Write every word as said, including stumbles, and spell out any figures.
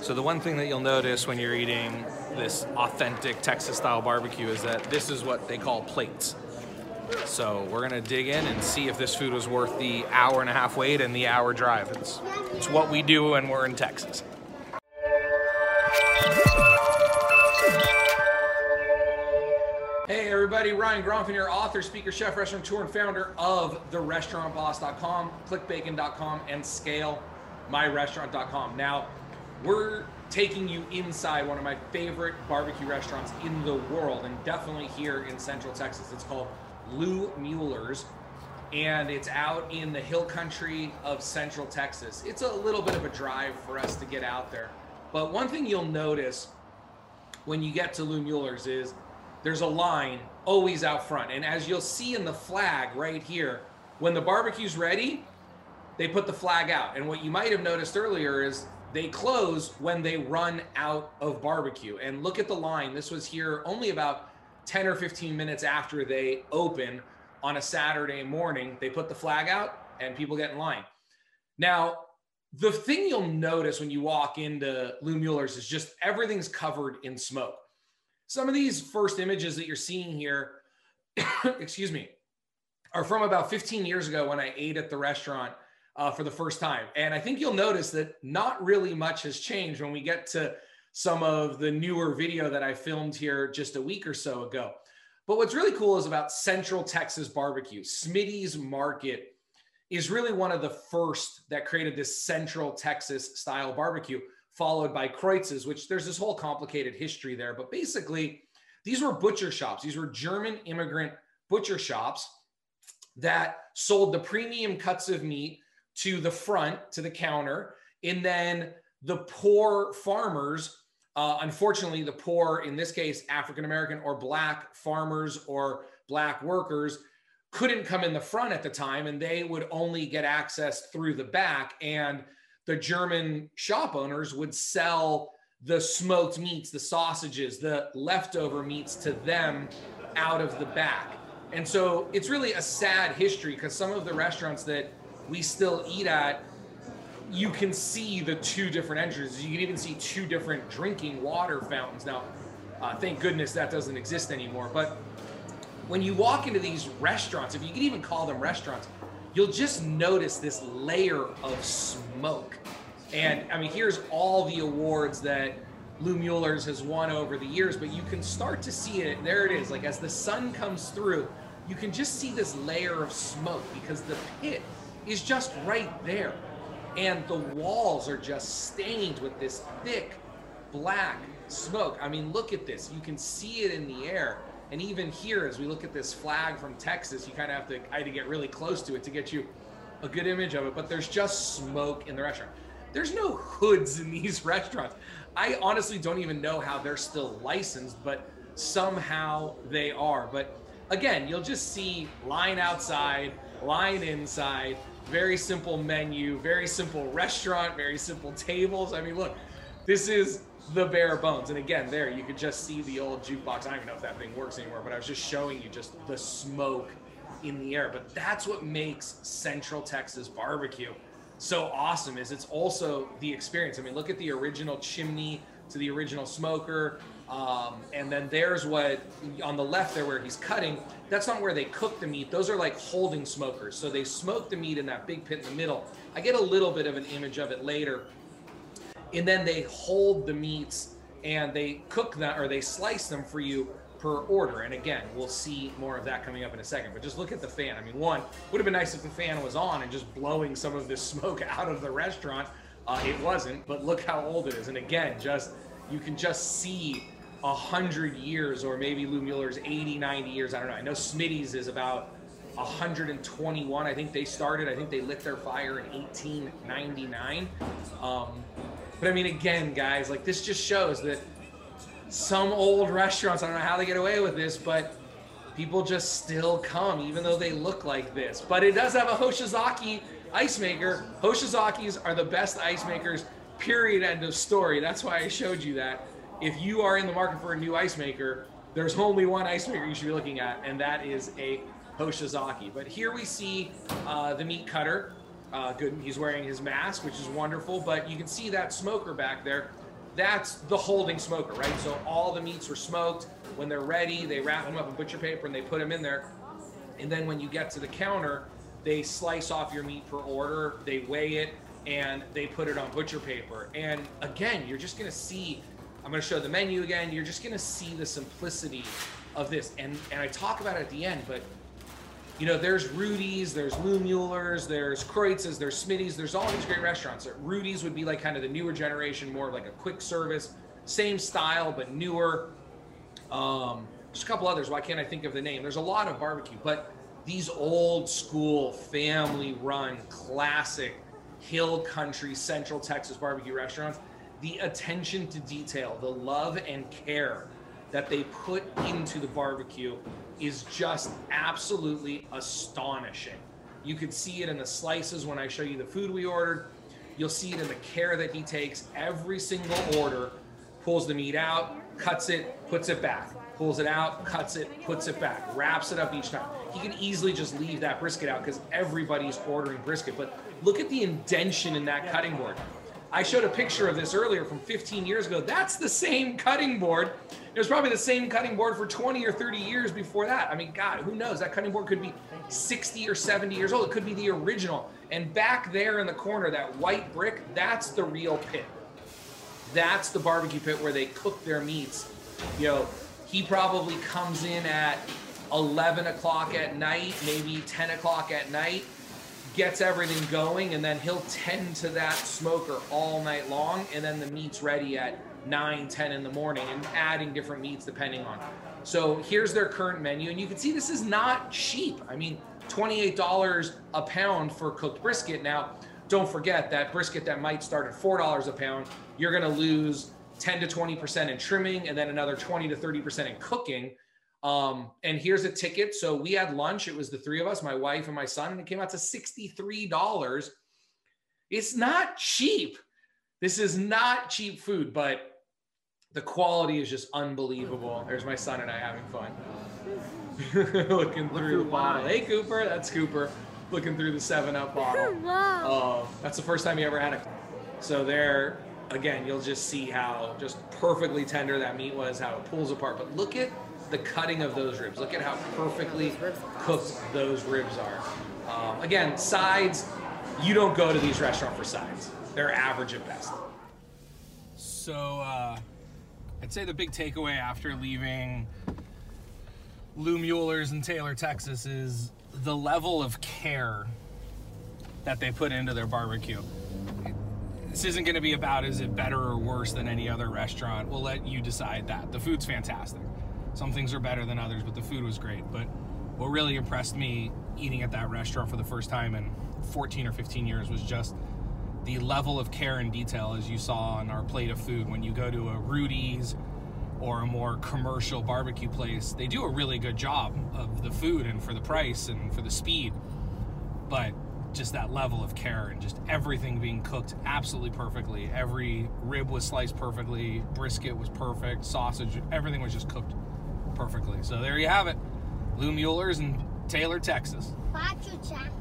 So the one thing that you'll notice when you're eating this authentic Texas-style barbecue is that this is what they call plates. So we're gonna dig in and see if this food was worth the hour and a half wait and the hour drive. It's, it's what we do when we're in Texas. Hey everybody, Ryan Gronfin here, author, speaker, chef, restaurateur, and founder of the restaurant boss dot com, click bacon dot com, and scale my restaurant dot com. Now, we're taking you inside one of my favorite barbecue restaurants in the world, and definitely here in Central Texas. It's called Lou Mueller's, and it's out in the hill country of Central Texas. It's a little bit of a drive for us to get out there, but one thing you'll notice when you get to Lou Mueller's is there's a line always out front. And as you'll see in the flag right here, when the barbecue's ready, they put the flag out. And what you might have noticed earlier is they close when they run out of barbecue. And look at the line. This was here only about ten or fifteen minutes after they open on a Saturday morning. They put the flag out and people get in line. Now, the thing you'll notice when you walk into Lou Mueller's is just everything's covered in smoke. Some of these first images that you're seeing here, excuse me, are from about fifteen years ago when I ate at the restaurant uh, for the first time. And I think you'll notice that not really much has changed when we get to some of the newer video that I filmed here just a week or so ago. But what's really cool is about Central Texas barbecue. Smitty's Market is really one of the first that created this Central Texas style barbecue, followed by Kreutz's, which there's this whole complicated history there. But basically, these were butcher shops. These were German immigrant butcher shops that sold the premium cuts of meat to the front, to the counter. And then the poor farmers, uh, unfortunately, the poor, in this case, African-American or Black farmers or Black workers, couldn't come in the front at the time, and they would only get access through the back. And the German shop owners would sell the smoked meats, the sausages, the leftover meats to them out of the back. And so it's really a sad history, because some of the restaurants that we still eat at, you can see the two different entrances. You can even see two different drinking water fountains. Now, uh, thank goodness that doesn't exist anymore. But when you walk into these restaurants, if you can even call them restaurants, you'll just notice this layer of smoke. And I mean, here's all the awards that Lou Mueller's has won over the years, but you can start to see it. There it is. Like, as the sun comes through, you can just see this layer of smoke because the pit is just right there. And the walls are just stained with this thick black smoke. I mean, look at this. You can see it in the air. And even here, as we look at this flag from Texas, you kind of have to, I had to get really close to it to get you a good image of it, but there's just smoke in the restaurant. There's no hoods in these restaurants. I honestly don't even know how they're still licensed, but somehow they are. But again, you'll just see line outside, line inside, very simple menu, very simple restaurant, very simple tables. I mean, look, this is the bare bones. And again, there you could just see the old jukebox. I don't even know if that thing works anymore, but I was just showing you just the smoke in the air. But that's what makes Central Texas barbecue so awesome, is it's also the experience. I mean, look at the original chimney to the original smoker. Um, and then there's what, on the left there where he's cutting, that's not where they cook the meat. Those are like holding smokers. So they smoke the meat in that big pit in the middle. I get a little bit of an image of it later. And then they hold the meats and they cook them, or they slice them for you per order. And again, we'll see more of that coming up in a second. But just look at the fan. I mean, one, would have been nice if the fan was on and just blowing some of this smoke out of the restaurant. Uh, it wasn't, but look how old it is. And again, just you can just see a hundred years, or maybe Lou Mueller's eighty, ninety years. I don't know. I know Smitty's is about one hundred twenty-one. I think they started, I think they lit their fire in eighteen ninety-nine. Um, But I mean, again, guys, like, this just shows that some old restaurants, I don't know how they get away with this, but people just still come, even though they look like this. But it does have a Hoshizaki ice maker. Hoshizakis are the best ice makers, period, end of story. That's why I showed you that. If you are in the market for a new ice maker, there's only one ice maker you should be looking at, and that is a Hoshizaki. But here we see uh, the meat cutter. Uh, good. He's wearing his mask, which is wonderful, but you can see that smoker back there. that's the holding smoker, right? So all the meats were smoked. When they're ready, they wrap them up in butcher paper and they put them in there. And then when you get to the counter, they slice off your meat per order, they weigh it, and they put it on butcher paper. And again, you're just gonna see, I'm gonna show the menu again, you're just gonna see the simplicity of this. And, and I talk about it at the end, but you know, there's Rudy's, there's Lou Mueller's, there's Kreutz's, there's Smitty's, there's all these great restaurants. Rudy's would be like kind of the newer generation, more of like a quick service, same style, but newer. Um, just a couple others, why can't I think of the name? There's a lot of barbecue, but these old school, family run, classic, hill country, Central Texas barbecue restaurants, the attention to detail, the love and care that they put into the barbecue is just absolutely astonishing. You could see it in the slices when I show you the food we ordered. You'll see it in the care that he takes. Every single order, pulls the meat out, cuts it, puts it back, pulls it out, cuts it, puts it back, wraps it up each time. He can easily just leave that brisket out because everybody's ordering brisket, but look at the indention in that cutting board. I showed a picture of this earlier from fifteen years ago. That's the same cutting board. It was probably the same cutting board for twenty or thirty years before that. I mean, God, who knows? That cutting board could be sixty or seventy years old. It could be the original. And back there in the corner, that white brick, that's the real pit. That's the barbecue pit where they cook their meats. You know, he probably comes in at eleven o'clock at night, maybe ten o'clock at night, gets everything going, and then he'll tend to that smoker all night long, and then the meat's ready at nine, ten in the morning, and adding different meats depending on. So here's their current menu, and you can see this is not cheap. I mean, twenty-eight dollars a pound for cooked brisket. Now, don't forget that brisket that might start at four dollars a pound, you're gonna lose ten to twenty percent in trimming, and then another twenty to thirty percent in cooking. Um, and here's a ticket. So we had lunch. It was the three of us, my wife and my son, and it came out to sixty-three dollars. It's not cheap. This is not cheap food, but the quality is just unbelievable. There's my son and I having fun. Looking through the bottle. Hey, Cooper. That's Cooper. Looking through the seven up bottle. Uh, that's the first time he ever had it. So there, again, you'll just see how just perfectly tender that meat was, how it pulls apart. But look at the cutting of those ribs. Look at how perfectly cooked those ribs are. Um, again, sides, you don't go to these restaurants for sides. They're average at best. So uh, I'd say the big takeaway after leaving Lou Mueller's in Taylor, Texas is the level of care that they put into their barbecue. This isn't going to be about is it better or worse than any other restaurant. We'll let you decide that. The food's fantastic. Some things are better than others, but the food was great. But what really impressed me eating at that restaurant for the first time in fourteen or fifteen years was just the level of care and detail, as you saw on our plate of food. When you go to a Rudy's or a more commercial barbecue place, they do a really good job of the food and for the price and for the speed. But just that level of care and just everything being cooked absolutely perfectly. Every rib was sliced perfectly, brisket was perfect, sausage, everything was just cooked perfectly. So there you have it. Lou Mueller's in Taylor, Texas. Bye, Chucha.